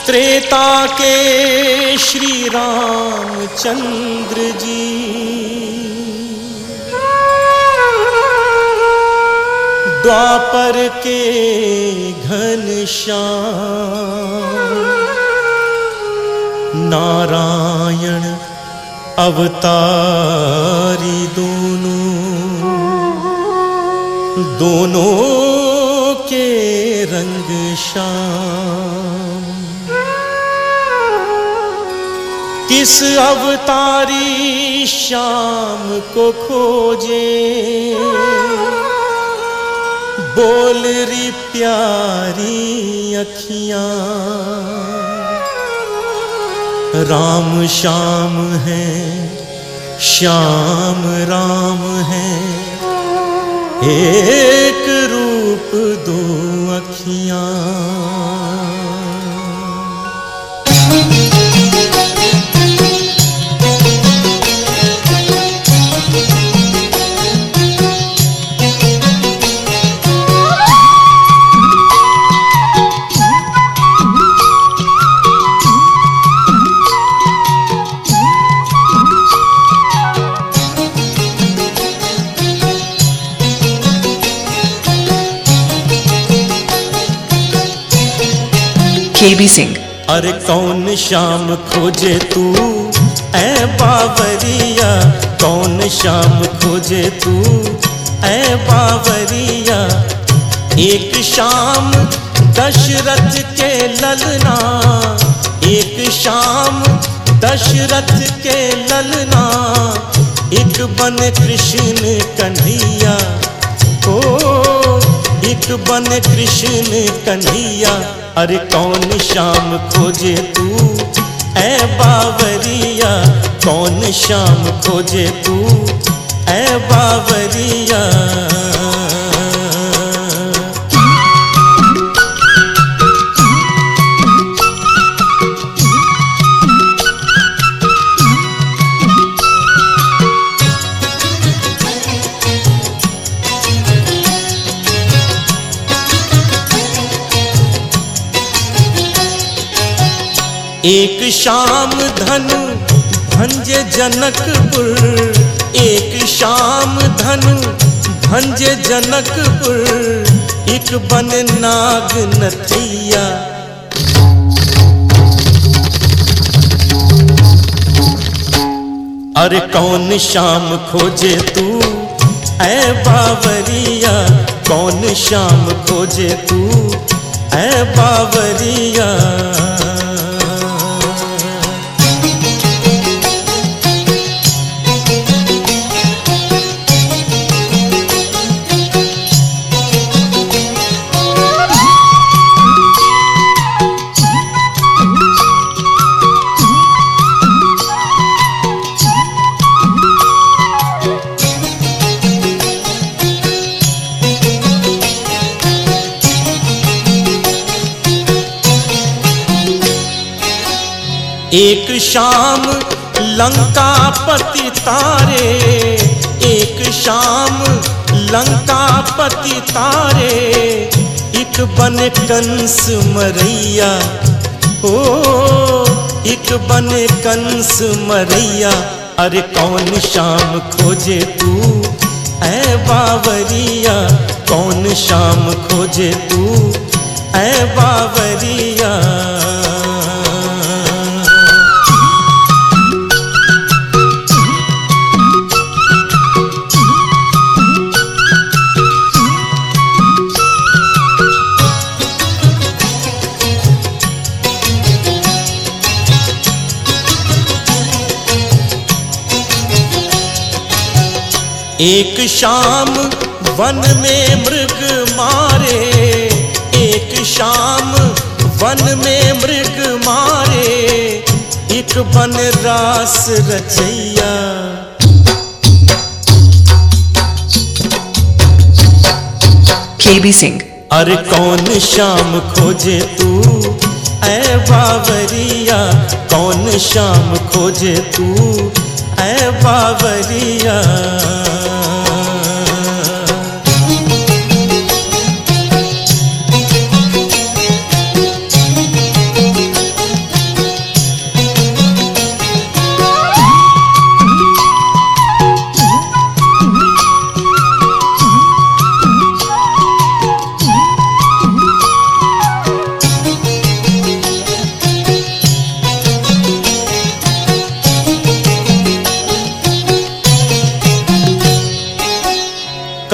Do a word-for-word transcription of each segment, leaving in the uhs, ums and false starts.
त्रेता के श्री रामचंद्र जी, द्वापर के घनश्याम, नारायण अवतारी दोनों, दोनों के रंग श्याम। किस अवतारी श्याम को खोजे, बोल री प्यारी अखियां। राम श्याम है, श्याम राम है, एक रूप दो अखियां। केबी सिंह। अरे कौन श्याम खोजे तू ऐ बावरिया, कौन श्याम खोजे तू ऐ बावरिया। एक श्याम दशरथ के ललना, एक श्याम दशरथ के ललना, एक बन कृष्ण कन्हैया। ओ एक बन कृष्ण कन्हैया। अरे कौन श्याम खोजे तू ऐ बावरिया, कौन श्याम खोजे तू ऐ बावरिया। एक श्याम धनु भंजे जनकपुर, एक श्याम धनु भंजे जनकपुर, एक बन नाग नथिया। अरे कौन श्याम खोजे तू ऐ बावरिया, कौन श्याम खोजे तू ऐ बावरिया। एक श्याम लंकापति तारे, एक श्याम लंकापति तारे, एक बन कंस मरैया। ओ एक बन कंस मरैया। अरे कौन श्याम खोजे तू ऐ बावरिया, कौन श्याम खोजे तू ऐ बावरिया। एक श्याम वन में मृग मारे, एक श्याम वन में मृग मारे, एक बन रास रचैया। केबी सिंह। अरे कौन श्याम खोजे तू ऐ बावरिया, कौन श्याम खोजे तू ऐ बावरिया।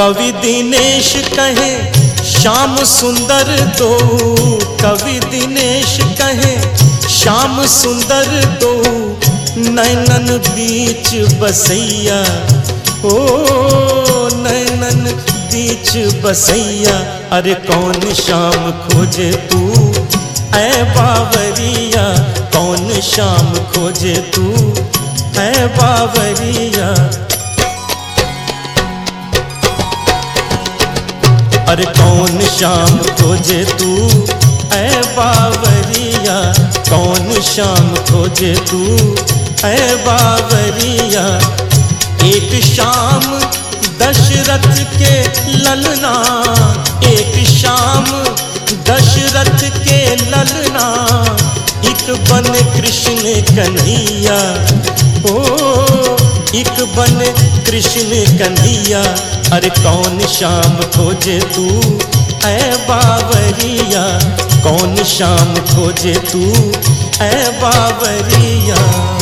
कवि दिनेश कहे श्याम सुंदर दो, कवि दिनेश कहे श्याम सुंदर दो, नैनन बीच बसैया, ओ नैनन बीच बसैया। अरे कौन श्याम खोजे तू ऐ बावरिया, कौन श्याम खोजे तू ऐ बावरिया। अरे कौन श्याम खोजे तू ऐ बावरिया, कौन श्याम खोजे तू ऐ बावरिया। एक श्याम दशरथ के ललना, एक श्याम दशरथ के ललना, एक बन कृष्ण कन्हैया, ओ एक बन कृष्ण कन्हैया। अरे कौन श्याम खोजे तू ऐ बावरिया, कौन श्याम खोजे तू ऐ बावरिया।